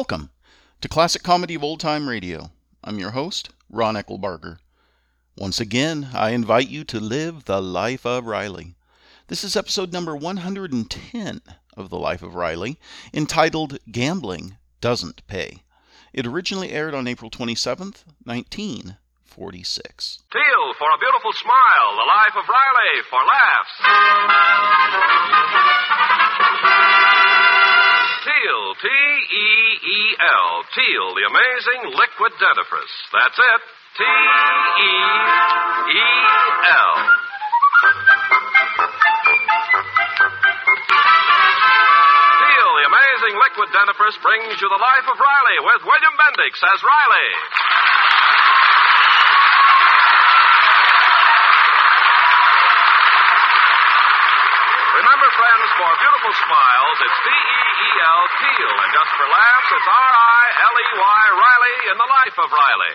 Welcome to Classic Comedy of Old Time Radio. I'm your host, Ron Eckelbarger. Once again, I invite you to live the life of Riley. This is episode number 110 of The Life of Riley, entitled Gambling Doesn't Pay. It originally aired on April 27th, 1946. Teal for a beautiful smile, The Life of Riley for laughs. Teal, T-E-E-L, Teal, the amazing liquid dentifrice. That's it, T-E-E-L. Teal, the amazing liquid dentifrice brings you The Life of Riley with William Bendix as Riley. Remember, friends, for beautiful smiles, it's T-E-E-L, Teal, and just for laughs, it's R-I-L-E-Y, Riley in The Life of Riley.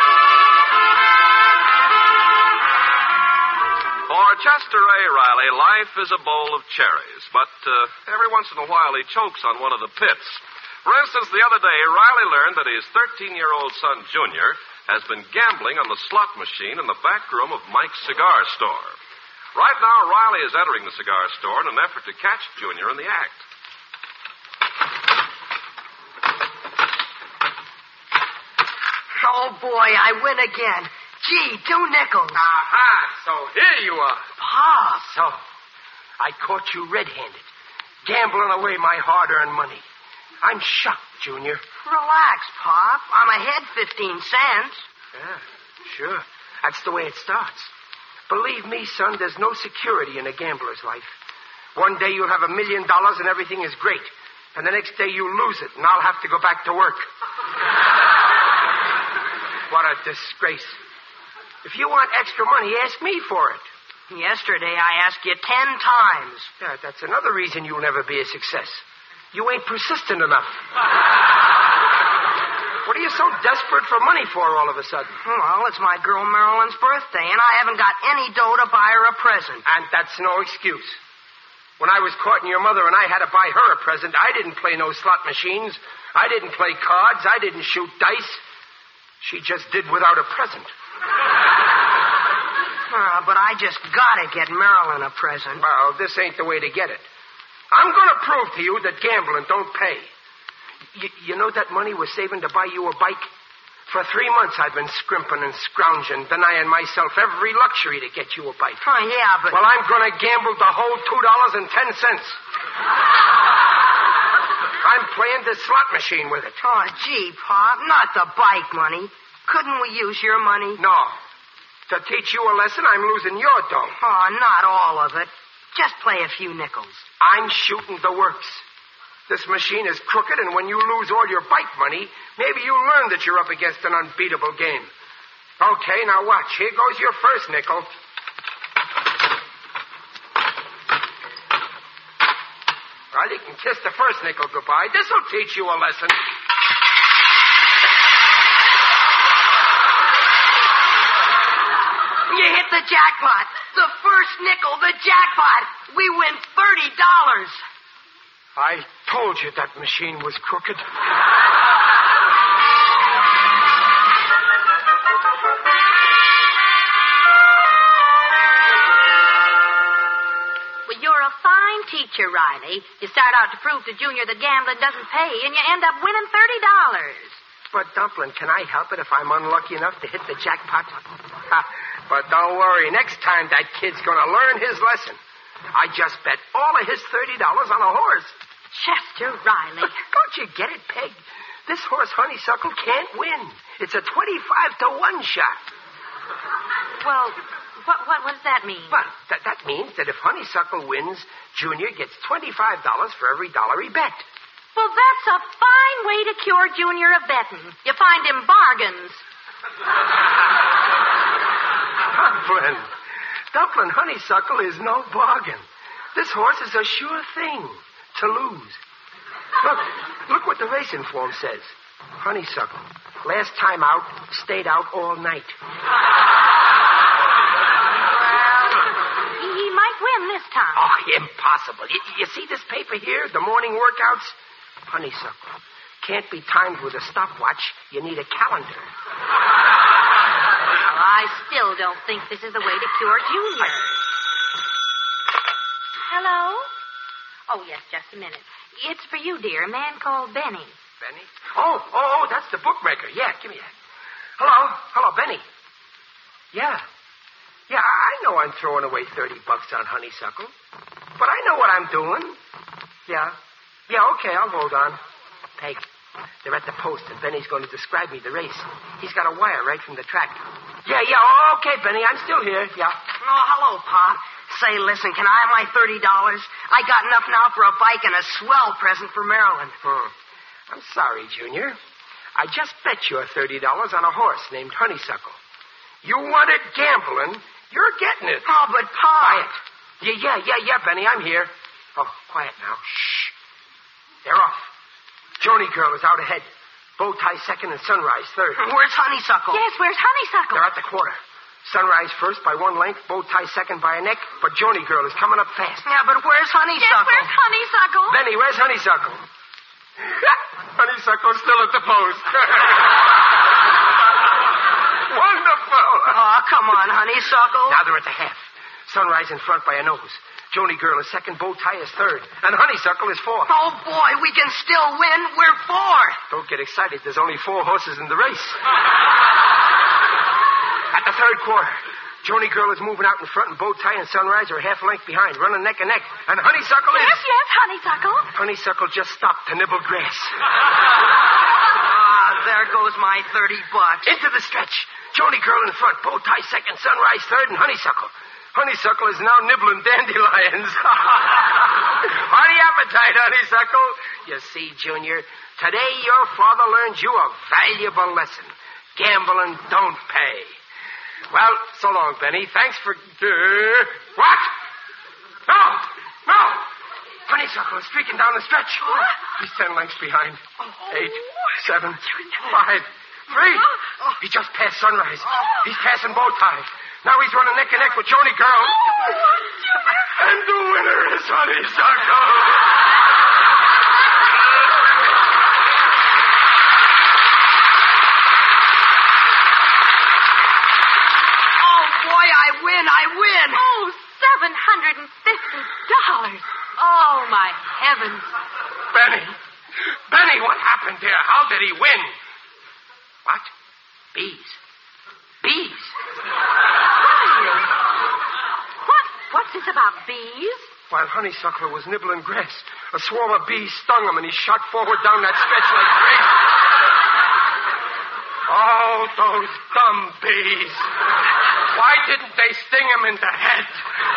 For Chester A. Riley, life is a bowl of cherries, but every once in a while he chokes on one of the pits. For instance, the other day, Riley learned that his 13-year-old son, Junior, has been gambling on the slot machine in the back room of Mike's cigar store. Right now, Riley is entering the cigar store in an effort to catch Junior in the act. Oh, boy, I win again. Gee, 2 nickels. Aha, so here you are. Pop. So, I caught you red-handed, gambling away my hard-earned money. I'm shocked, Junior. Relax, Pop. I'm ahead 15 cents. Yeah, sure. That's the way it starts. Believe me, son, there's no security in a gambler's life. One day you'll have $1 million and everything is great. And the next day you lose it and I'll have to go back to work. What a disgrace. If you want extra money, ask me for it. Yesterday I asked you 10 times. Yeah, that's another reason you'll never be a success. You ain't persistent enough. What are you so desperate for money for all of a sudden? Well, it's my girl Marilyn's birthday, and I haven't got any dough to buy her a present. And that's no excuse. When I was courting your mother and I had to buy her a present, I didn't play no slot machines. I didn't play cards. I didn't shoot dice. She just did without a present. But I just gotta get Marilyn a present. Well, this ain't the way to get it. I'm gonna prove to you that gambling don't pay. You know that money we're saving to buy you a bike? For 3 months I've been scrimping and scrounging, denying myself every luxury to get you a bike. Oh, yeah, but... Well, I'm going to gamble the whole $2.10. I'm playing the slot machine with it. Oh, gee, Pop, not the bike money. Couldn't we use your money? No. To teach you a lesson, I'm losing your dough. Oh, not all of it. Just play a few nickels. I'm shooting the works. This machine is crooked, and when you lose all your bike money, maybe you'll learn that you're up against an unbeatable game. Okay, now watch. Here goes your first nickel. Well, you can kiss the first nickel goodbye. This'll teach you a lesson. You hit the jackpot. The first nickel, the jackpot. We win $30. I told you that machine was crooked. Well, you're a fine teacher, Riley. You start out to prove to Junior that gambling doesn't pay, and you end up winning $30. But, Dumplin', can I help it if I'm unlucky enough to hit the jackpot? But don't worry. Next time that kid's going to learn his lesson. I just bet all of his $30 on a horse. Chester Riley. Don't you get it, Peg? This horse, Honeysuckle, can't win. It's a 25-to-1 shot. Well, what does that mean? Well, that means that if Honeysuckle wins, Junior gets $25 for every dollar he bet. Well, that's a fine way to cure Junior of betting. You find him bargains. Dumplin', Honeysuckle is no bargain. This horse is a sure thing to lose. Look what the racing form says. Honeysuckle, last time out, stayed out all night. Well, he might win this time. Oh, impossible. You see this paper here, the morning workouts? Honeysuckle, can't be timed with a stopwatch. You need a calendar. Well, I still don't think this is the way to cure Junior. Hello? Oh, yes, just a minute. It's for you, dear. A man called Benny. Benny? Oh, that's the bookmaker. Yeah, give me that. Hello, Benny. Yeah, I know I'm throwing away $30 on honeysuckle. But I know what I'm doing. Yeah, okay, I'll hold on. Peg, they're at the post, and Benny's going to describe me the race. He's got a wire right from the track. Yeah, okay, Benny, I'm still here, yeah. Oh, hello, Pop. Say, listen, can I have my $30? I got enough now for a bike and a swell present for Marilyn. I'm sorry, Junior. I just bet you $30 on a horse named Honeysuckle. You wanted gambling. You're getting it. Oh, but Pop. Quiet. Yeah, Benny, I'm here. Oh, quiet now. Shh. They're off. Joni girl is out ahead. Bow tie second and Sunrise third. Where's Honeysuckle? Yes, where's Honeysuckle? They're at the quarter. Sunrise first by one length, Bow tie second by a neck, but Joni girl is coming up fast. Yeah, but where's Honeysuckle? Yes, where's Honeysuckle? Benny, where's Honeysuckle? Honeysuckle's still at the post. Wonderful. Oh, come on, Honeysuckle. Now they're at the half. Sunrise in front by a nose. Joni girl is second, Bow tie is third, and Honeysuckle is fourth. Oh, boy, we can still win. We're fourth. Don't get excited. There's only 4 horses in the race. At the third quarter, Joni girl is moving out in front, and Bow tie and Sunrise are half length behind, running neck and neck. And Honeysuckle is... Yes, Honeysuckle. Honeysuckle just stopped to nibble grass. There goes my $30. Into the stretch. Joni girl in front, Bow tie second, Sunrise third, and Honeysuckle. Honeysuckle is now nibbling dandelions. Hearty appetite, Honeysuckle. You see, Junior, today your father learned you a valuable lesson. Gambling don't pay. Well, so long, Benny. Thanks for... What? No! Honeysuckle is streaking down the stretch. What? He's 10 lengths behind. 8, 7, 5, 3. He just passed Sunrise. He's passing Bow tie. Now he's running neck and neck with Joni girl. And the winner is Honeysuckle. I win. Oh, $750. Oh, my heavens. Benny, what happened here? How did he win? What? Bees. What's this about bees? While Honeysuckle was nibbling grass, a swarm of bees stung him, and he shot forward down that stretch like crazy. Oh, those dumb bees. Why didn't they sting him in the head?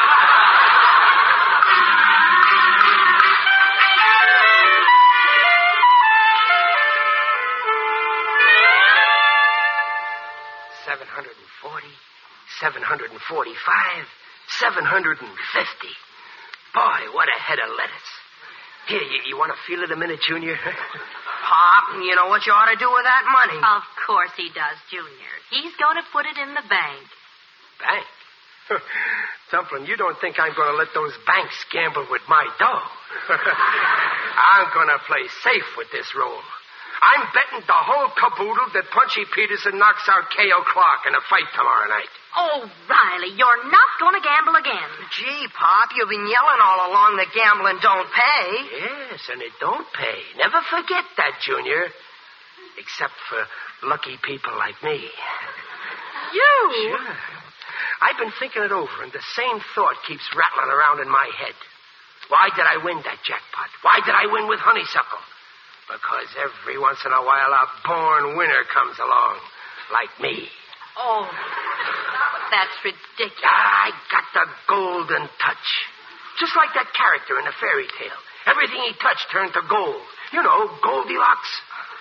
$740, $745, $750. Boy, what a head of lettuce. Here, you want to feel it a minute, Junior? Pop, you know what you ought to do with that money? Of course he does, Junior. He's going to put it in the bank. Bank? Dumplin', you don't think I'm going to let those banks gamble with my dough. I'm going to play safe with this roll. I'm betting the whole caboodle that Punchy Peterson knocks out K.O. Clark in a fight tomorrow night. Oh, Riley, you're not going to gamble again. Gee, Pop, you've been yelling all along that gambling don't pay. Yes, and it don't pay. Never forget that, Junior. Except for lucky people like me. You? Sure. I've been thinking it over, and the same thought keeps rattling around in my head. Why did I win that jackpot? Why did I win with Honeysuckle? Because every once in a while a born winner comes along, like me. Oh, that's ridiculous. I got the golden touch. Just like that character in a fairy tale. Everything he touched turned to gold. You know, Goldilocks.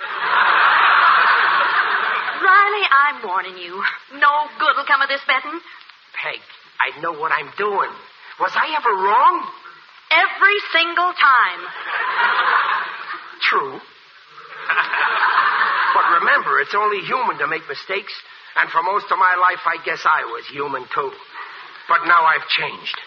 Riley, I'm warning you. No good will come of this betting. Peg, I know what I'm doing. Was I ever wrong? Every single time. True. But remember, it's only human to make mistakes. And for most of my life, I guess I was human, too. But now I've changed.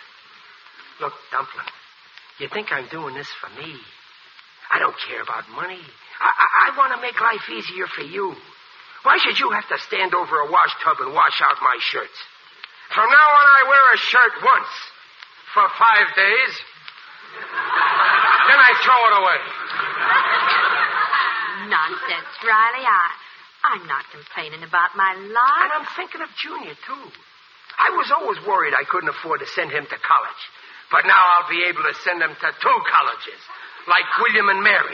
Look, Dumplin', you think I'm doing this for me? I don't care about money. I want to make life easier for you. Why should you have to stand over a wash tub and wash out my shirts? From now on, I wear a shirt once for 5 days. Then I throw it away. Nonsense, Riley. I'm not complaining about my And lot. I'm thinking of Junior, too. I was always worried I couldn't afford to send him to college. But now I'll be able to send him to 2 colleges, like William and Mary.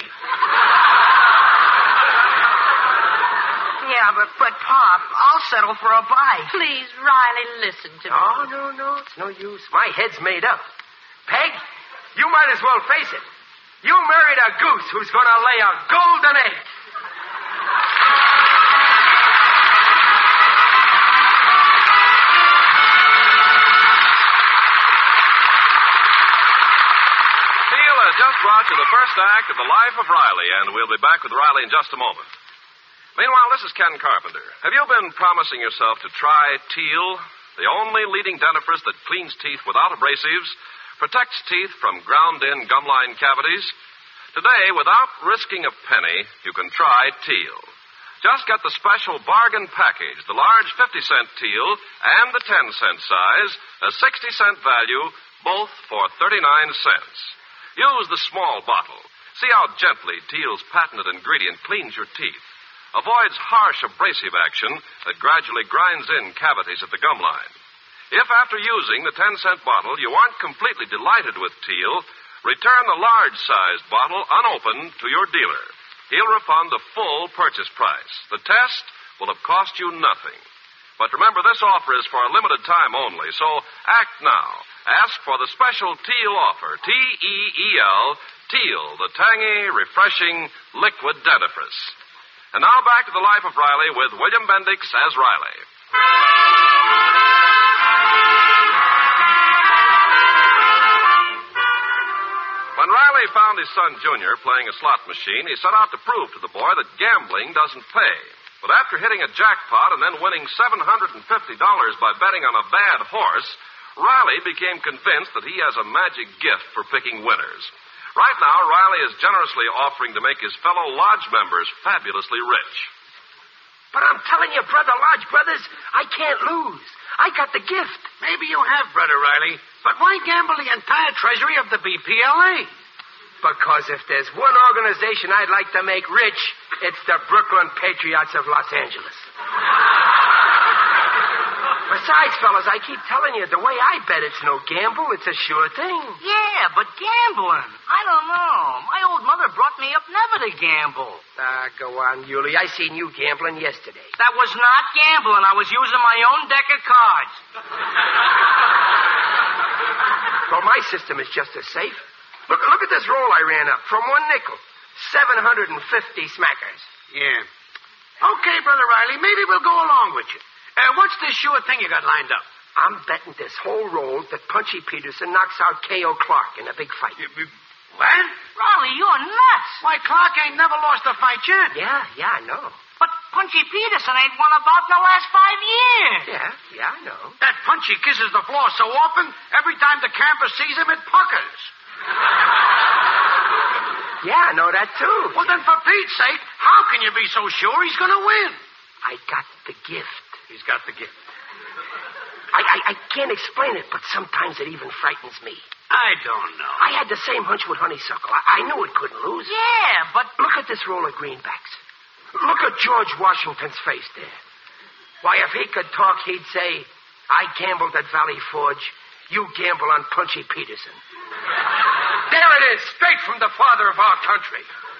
Yeah, but Pop, I'll settle for a bike. Please, Riley, listen to me. Oh, no. It's no use. My head's made up. Peg, you might as well face it. You married a goose who's going to lay a golden egg. Neil has just brought you the first act of The Life of Riley, and we'll be back with Riley in just a moment. Meanwhile, this is Ken Carpenter. Have you been promising yourself to try Teal, the only leading dentifrice that cleans teeth without abrasives, protects teeth from ground-in gumline cavities? Today, without risking a penny, you can try Teal. Just get the special bargain package, the large 50-cent Teal and the 10-cent size, a 60-cent value, both for 39 cents. Use the small bottle. See how gently Teal's patented ingredient cleans your teeth. Avoids harsh abrasive action that gradually grinds in cavities at the gum line. If after using the 10-cent bottle you aren't completely delighted with Teal, return the large-sized bottle unopened to your dealer. He'll refund the full purchase price. The test will have cost you nothing. But remember, this offer is for a limited time only, so act now. Ask for the special Teal offer, T-E-E-L, Teal, the tangy, refreshing liquid dentifrice. And now back to The Life of Riley with William Bendix as Riley. When Riley found his son Junior playing a slot machine, he set out to prove to the boy that gambling doesn't pay. But after hitting a jackpot and then winning $750 by betting on a bad horse, Riley became convinced that he has a magic gift for picking winners. Right now, Riley is generously offering to make his fellow lodge members fabulously rich. But I'm telling you, Brother Lodge Brothers, I can't lose. I got the gift. Maybe you have, Brother Riley. But why gamble the entire treasury of the BPLA? Because if there's one organization I'd like to make rich, it's the Brooklyn Patriots of Los Angeles. Besides, fellas, I keep telling you, the way I bet it's no gamble. It's a sure thing. Yeah, but gambling. I don't know. My old mother brought me up never to gamble. Go on, Yulie. I seen you gambling yesterday. That was not gambling. I was using my own deck of cards. Well, my system is just as safe. Look at this roll I ran up. From 1 nickel. 750 smackers. Yeah. Okay, Brother Riley, maybe we'll go along with you. What's this sure thing you got lined up? I'm betting this whole roll that Punchy Peterson knocks out K.O. Clark in a big fight. What? Riley, you're nuts. Why, Clark ain't never lost a fight yet. Yeah, I know. But Punchy Peterson ain't won a bout in the last 5 years. Yeah, I know. That Punchy kisses the floor so often, every time the camper sees him, it puckers. Yeah, I know that, too. Well, then, for Pete's sake, how can you be so sure he's going to win? I got the gift. He's got the gift. I can't explain it, but sometimes it even frightens me. I don't know. I had the same hunch with Honeysuckle. I knew it couldn't lose. Yeah, but... Look at this roll of greenbacks. Look at George Washington's face there. Why, if he could talk, he'd say, I gambled at Valley Forge. You gamble on Punchy Peterson. There it is, straight from the father of our country.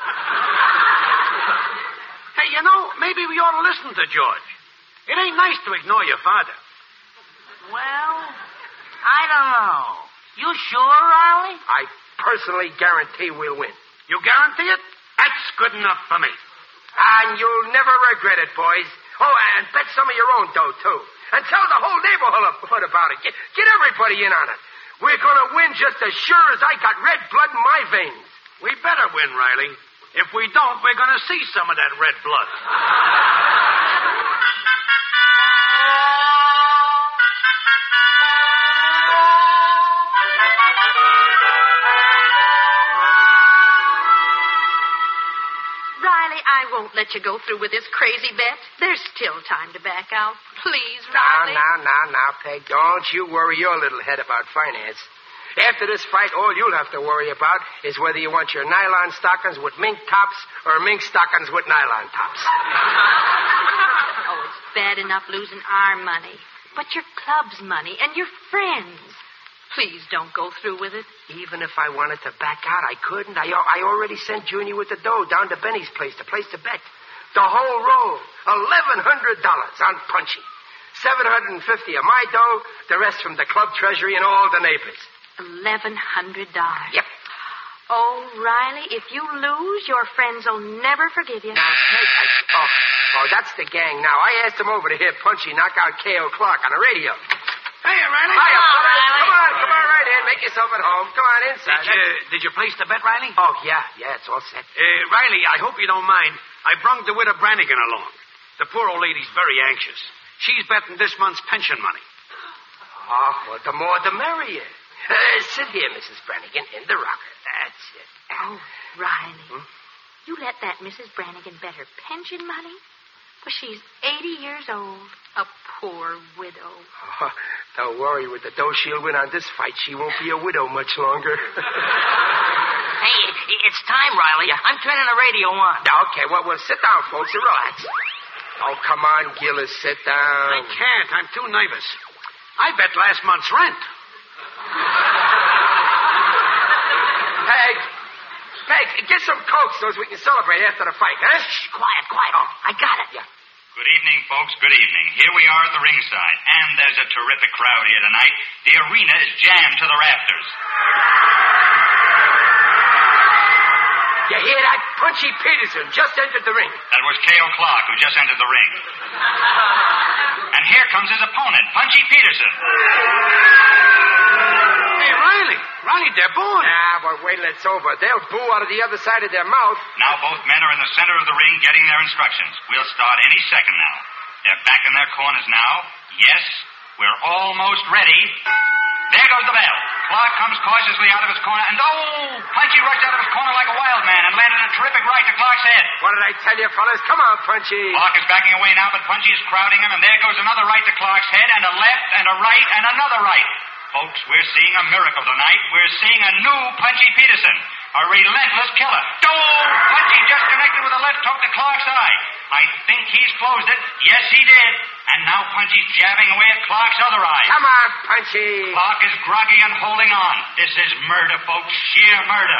Hey, you know, maybe we ought to listen to George. It ain't nice to ignore your father. Well, I don't know. You sure, Riley? I personally guarantee we'll win. You guarantee it? That's good enough for me. And you'll never regret it, boys. Oh, and bet some of your own dough, too. And tell the whole neighborhood about it. Get everybody in on it. We're going to win just as sure as I got red blood in my veins. We better win, Riley. If we don't, we're going to see some of that red blood. Riley, I won't let you go through with this crazy bet. There's still time to back out. Please, Riley. Now, Peg. Don't you worry your little head about finance. After this fight, all you'll have to worry about is whether you want your nylon stockings with mink tops or mink stockings with nylon tops. Oh, it's bad enough losing our money. But your club's money and your friends. Please don't go through with it. Even if I wanted to back out, I couldn't. I already sent Junior with the dough down to Benny's place to place the bet. The whole roll, $1,100 on Punchy. $750 of my dough, the rest from the club treasury and all the neighbors. $1,100. Yep. Oh, Riley, if you lose, your friends will never forgive you. Now, Peg, that's the gang now. I asked them over to hear Punchy knock out K.O. Clark on the radio. Hey, Riley. Hiya, Riley. Come on right in. Make yourself at home. Come on inside. Did you place the bet, Riley? Oh, yeah, it's all set. Riley, I hope you don't mind. I brung DeWitt Brannigan along. The poor old lady's very anxious. She's betting this month's pension money. Oh, well, the more the merrier. Sit here, Mrs. Brannigan, in the rocker. That's it. Oh, Riley. You let that Mrs. Brannigan bet her pension money? Well, she's 80 years old. A poor widow. Oh, don't worry. With the dough she'll win on this fight, she won't be a widow much longer. Hey, it's time, Riley. I'm turning the radio on. Okay, well, sit down, folks, and relax. Oh, come on, Gillis, sit down. I can't. I'm too nervous. I bet last month's rent. Peg, get some Coke so we can celebrate after the fight, huh? Shh, quiet. Oh, I got it. Yeah. Good evening, folks. Good evening. Here we are at the ringside, and there's a terrific crowd here tonight. The arena is jammed to the rafters. You hear that? Punchy Peterson just entered the ring. That was K.O. Clark, who just entered the ring. And here comes his opponent, Punchy Peterson. Hey, Riley. Riley, they're booing. But wait till it's over. They'll boo out of the other side of their mouth. Now both men are in the center of the ring getting their instructions. We'll start any second now. They're back in their corners now. Yes, we're almost ready. There goes the bell. Clark comes cautiously out of his corner, and Punchy rushed out of his corner like a wild man and landed a terrific right to Clark's head. What did I tell you, fellas? Come on, Punchy. Clark is backing away now, but Punchy is crowding him, and there goes another right to Clark's head, and a left, and a right, and another right. Folks, we're seeing a miracle tonight. We're seeing a new Punchy Peterson, a relentless killer. Punchy just connected with a left hook to Clark's eye. I think he's closed it. Yes, he did. And now Punchy's jabbing away at Clark's other eye. Come on, Punchy. Clark is groggy and holding on. This is murder, folks. Sheer murder.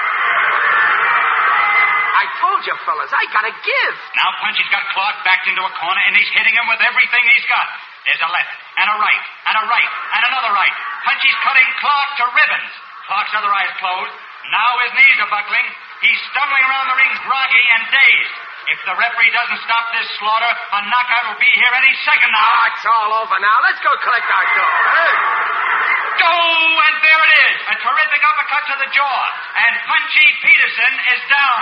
I told you, fellas, I gotta give. Now Punchy's got Clark backed into a corner, and he's hitting him with everything he's got. There's a left, and a right, and a right, and another right. Punchy's cutting Clark to ribbons. Clark's other eye's closed. Now his knees are buckling. He's stumbling around the ring groggy and dazed. If the referee doesn't stop this slaughter, a knockout will be here any second now. Oh, it's all over now. Let's go collect our dough, huh? And there it is. A terrific uppercut to the jaw. And Punchy Peterson is down.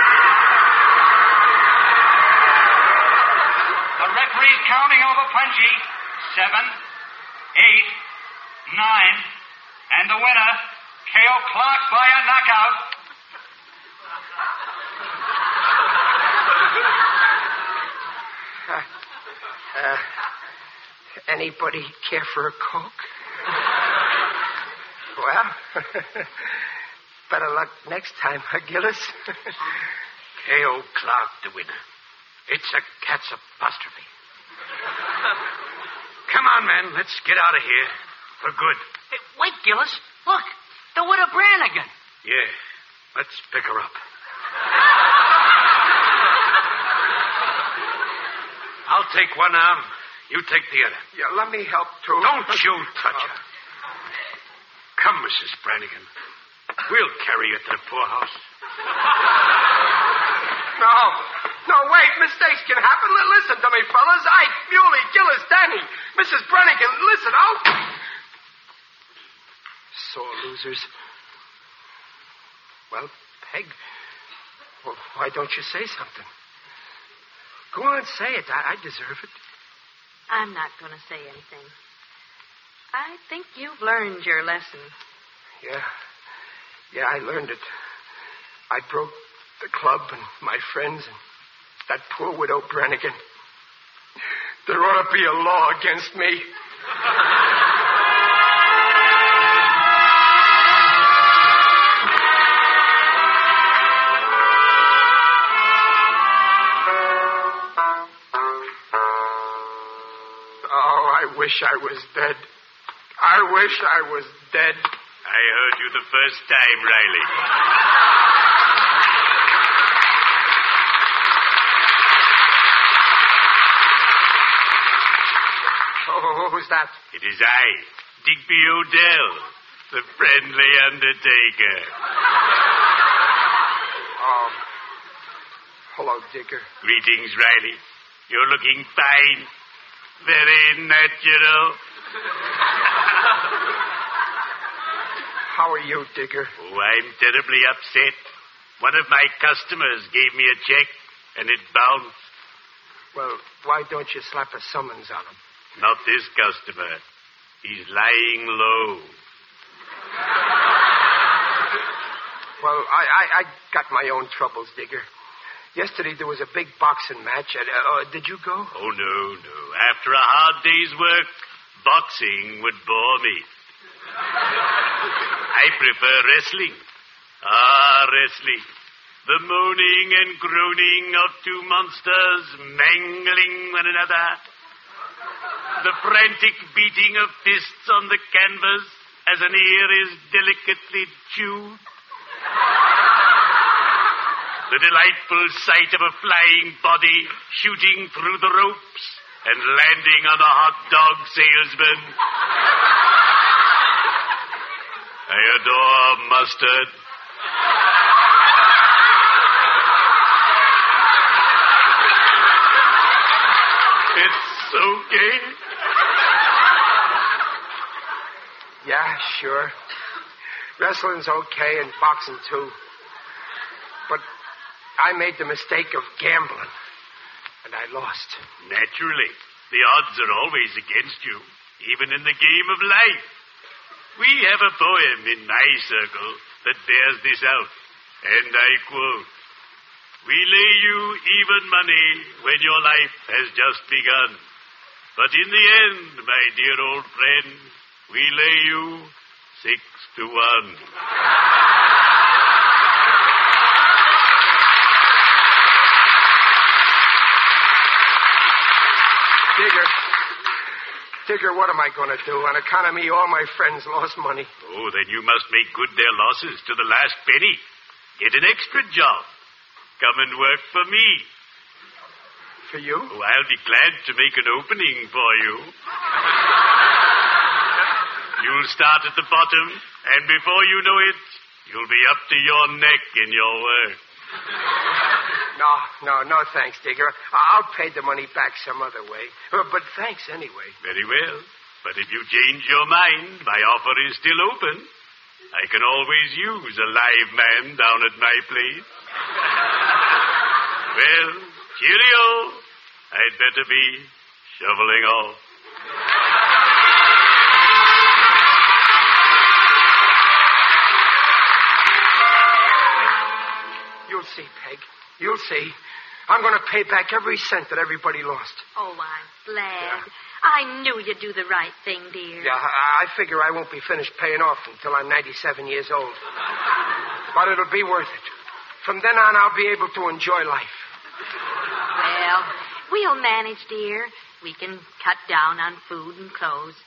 The referee's counting over Punchy. 7, 8, 9, and the winner, K.O. Clark by a knockout. Anybody care for a Coke? Well, better luck next time, huh, Gillis? K.O. Clark, the winner. It's a cat's apostrophe. Come on, men. Let's get out of here. For good. Hey, wait, Gillis. Look, the widow Brannigan. Yeah. Let's pick her up. I'll take one arm. You take the other. Yeah, let me help, too. Don't you touch her. Come, Mrs. Brannigan. We'll carry you to the poorhouse. No, wait. Mistakes can happen. Listen to me, fellas. Ike, Muley, Gillis, Danny, Mrs. Brannigan, listen. Sore losers. Well, Peg, why don't you say something? Go on, say it. I deserve it. I'm not going to say anything. I think you've learned your lesson. Yeah, I learned it. I broke the club and my friends and that poor widow Brannigan. There ought to be a law against me. I wish I was dead. I wish I was dead. I heard you the first time, Riley. Oh, who's that? It is I, Digby Odell, the friendly undertaker. Oh, hello, Digger. Greetings, Riley. You're looking fine. Very natural. How are you, Digger? Oh, I'm terribly upset. One of my customers gave me a check, and it bounced. Well, why don't you slap a summons on him? Not this customer. He's lying low. Well, I got my own troubles, Digger. Yesterday there was a big boxing match. Did you go? Oh, no. After a hard day's work, boxing would bore me. I prefer wrestling. Wrestling. The moaning and groaning of two monsters mangling one another. The frantic beating of fists on the canvas as an ear is delicately chewed. The delightful sight of a flying body shooting through the ropes and landing on a hot dog salesman. I adore mustard. It's okay. Yeah, sure. Wrestling's okay and boxing, too. But I made the mistake of gambling, and I lost. Naturally. The odds are always against you, even in the game of life. We have a poem in my circle that bears this out, and I quote, "We lay you even money when your life has just begun. But in the end, my dear old friend, we lay you 6-1. Digger, what am I going to do? On account of me, all my friends lost money. Oh, then you must make good their losses to the last penny. Get an extra job. Come and work for me. For you? Oh, I'll be glad to make an opening for you. You'll start at the bottom, and before you know it, you'll be up to your neck in your work. No, thanks, Digger. I'll pay the money back some other way. But thanks anyway. Very well. But if you change your mind, my offer is still open. I can always use a live man down at my place. Well, cheerio. I'd better be shoveling off. You'll see, Peg. You'll see. I'm going to pay back every cent that everybody lost. Oh, I'm glad. I knew you'd do the right thing, dear. Yeah, I figure I won't be finished paying off until I'm 97 years old. But it'll be worth it. From then on, I'll be able to enjoy life. Well, we'll manage, dear. We can cut down on food and clothes.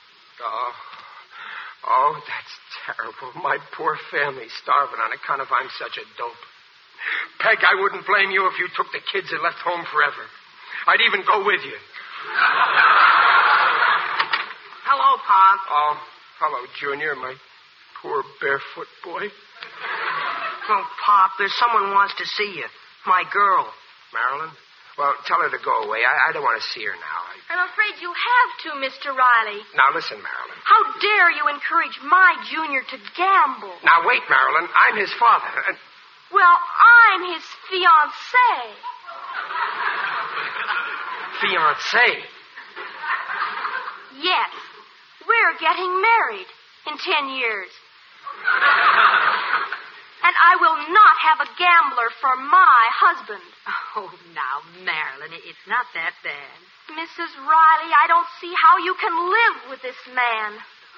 Oh, that's terrible. My poor family's starving on account of I'm such a dope. Peg, I wouldn't blame you if you took the kids and left home forever. I'd even go with you. Hello, Pop. Oh, hello, Junior, my poor barefoot boy. Oh, Pop, there's someone who wants to see you. My girl. Marilyn? Well, tell her to go away. I don't want to see her now. I'm afraid you have to, Mr. Riley. Now, listen, Marilyn. How dare you encourage my Junior to gamble? Now, wait, Marilyn. I'm his father. Well, I'm his fiancée. Fiancée? Yes. We're getting married in 10 years. and I will not have a gambler for my husband. Oh, now, Marilyn, it's not that bad. Mrs. Riley, I don't see how you can live with this man.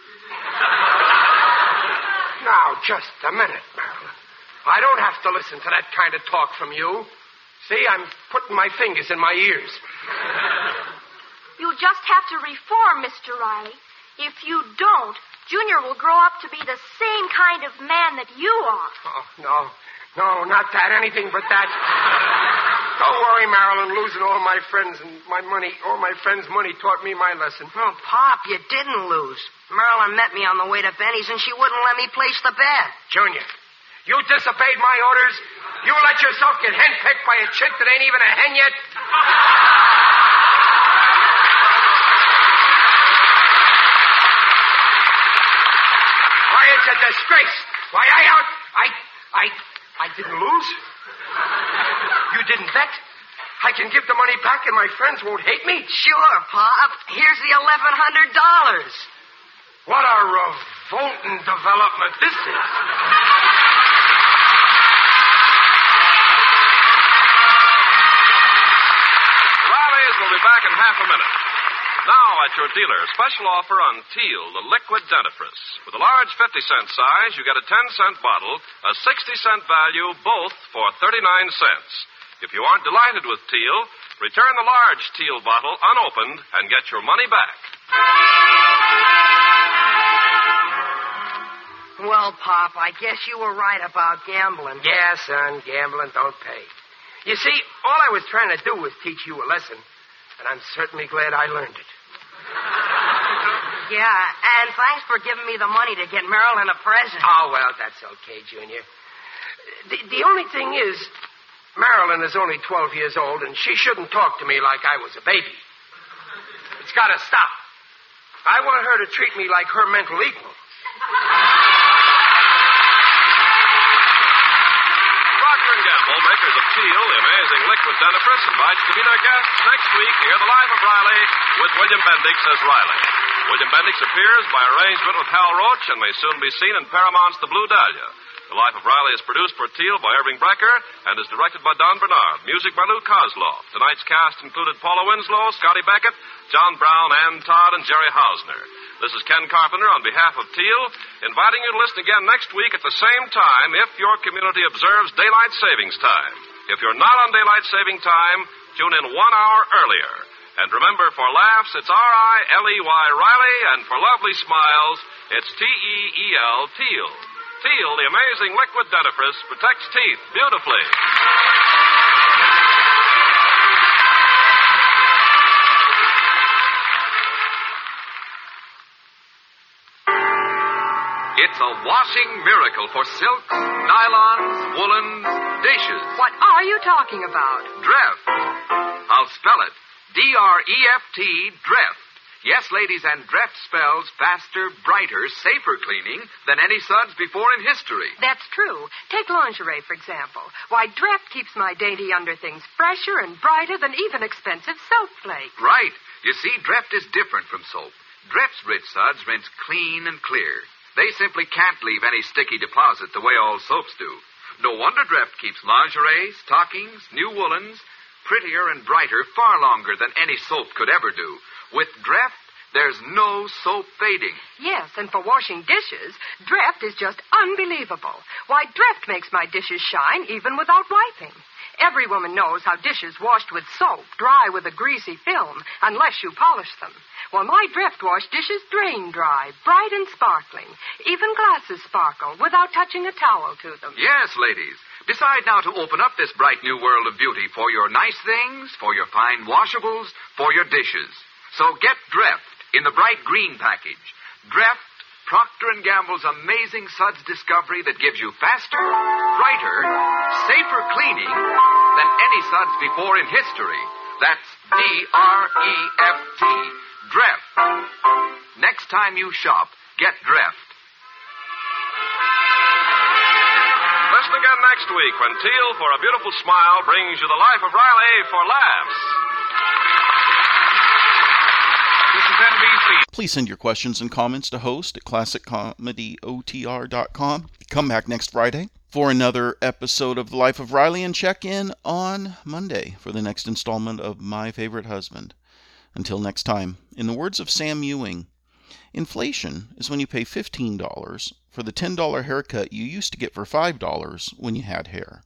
Now, just a minute, Marilyn. I don't have to listen to that kind of talk from you. See, I'm putting my fingers in my ears. You'll just have to reform, Mr. Riley. If you don't, Junior will grow up to be the same kind of man that you are. Oh, no. No, not that. Anything but that. Don't worry, Marilyn. Losing all my friends and my money, all my friends' money taught me my lesson. Oh, Pop, you didn't lose. Marilyn met me on the way to Benny's, and she wouldn't let me place the bet. Junior, you disobeyed my orders. You let yourself get henpecked by a chick that ain't even a hen yet. Why, it's a disgrace. Why, I didn't lose. You didn't bet. I can give the money back and my friends won't hate me. Sure, Pop. Here's the $1,100. What a revolting development this is. Riley's will be back in half a minute. Now at your dealer, special offer on Teal, the liquid dentifrice. With a large 50-cent size, you get a 10-cent bottle, a 60-cent value, both for 39 cents. If you aren't delighted with Teal, return the large Teal bottle unopened and get your money back. Well, Pop, I guess you were right about gambling. Yeah, son, gambling don't pay. You see, all I was trying to do was teach you a lesson, and I'm certainly glad I learned it. Yeah, and thanks for giving me the money to get Marilyn a present. Oh, well, that's okay, Junior. The only thing is, Marilyn is only 12 years old, and she shouldn't talk to me like I was a baby. It's got to stop. I want her to treat me like her mental equal. Procter & Gamble, makers of Teal, the amazing liquid dentifrice, invites you to be their guests next week to hear The Life of Riley with William Bendix as Riley. William Bendix appears by arrangement with Hal Roach and may soon be seen in Paramount's The Blue Dahlia. The Life of Riley is produced for Teal by Irving Brecker and is directed by Don Bernard. Music by Lou Kozloff. Tonight's cast included Paula Winslow, Scotty Beckett, John Brown, Ann Todd, and Jerry Hausner. This is Ken Carpenter on behalf of Teal, inviting you to listen again next week at the same time if your community observes daylight savings time. If you're not on daylight saving time, tune in 1 hour earlier. And remember, for laughs, it's R-I-L-E-Y, Riley, and for lovely smiles, it's T-E-E-L, Teal. Teal, the amazing liquid dentifrice, protects teeth beautifully. It's a washing miracle for silks, nylons, woolens, dishes. What are you talking about? Dreft. I'll spell it. D-R-E-F-T, Dreft. Yes, ladies, and Dreft spells faster, brighter, safer cleaning than any suds before in history. That's true. Take lingerie, for example. Why, Dreft keeps my dainty underthings fresher and brighter than even expensive soap flakes. Right. You see, Dreft is different from soap. Dreft's rich suds rinse clean and clear. They simply can't leave any sticky deposit the way all soaps do. No wonder Dreft keeps lingerie, stockings, new woolens prettier and brighter far longer than any soap could ever do. With Dreft, there's no soap fading. Yes, and for washing dishes, Dreft is just unbelievable. Why, Dreft makes my dishes shine even without wiping. Every woman knows how dishes washed with soap dry with a greasy film unless you polish them. Well, my Dreft wash dishes drain dry, bright and sparkling. Even glasses sparkle without touching a towel to them. Yes, ladies. Decide now to open up this bright new world of beauty for your nice things, for your fine washables, for your dishes. So get Dreft in the bright green package. Dreft, Procter & Gamble's amazing suds discovery that gives you faster, brighter, safer cleaning than any suds before in history. That's D-R-E-F-T, Dreft. Next time you shop, get Dreft. Listen again next week when Teal, for a Beautiful Smile, brings you The Life of Riley for laughs. This is NBC. Please send your questions and comments to host at classiccomedyotr.com. Come back next Friday for another episode of The Life of Riley, and check in on Monday for the next installment of My Favorite Husband. Until next time, in the words of Sam Ewing, inflation is when you pay $15 for the $10 haircut you used to get for $5 when you had hair.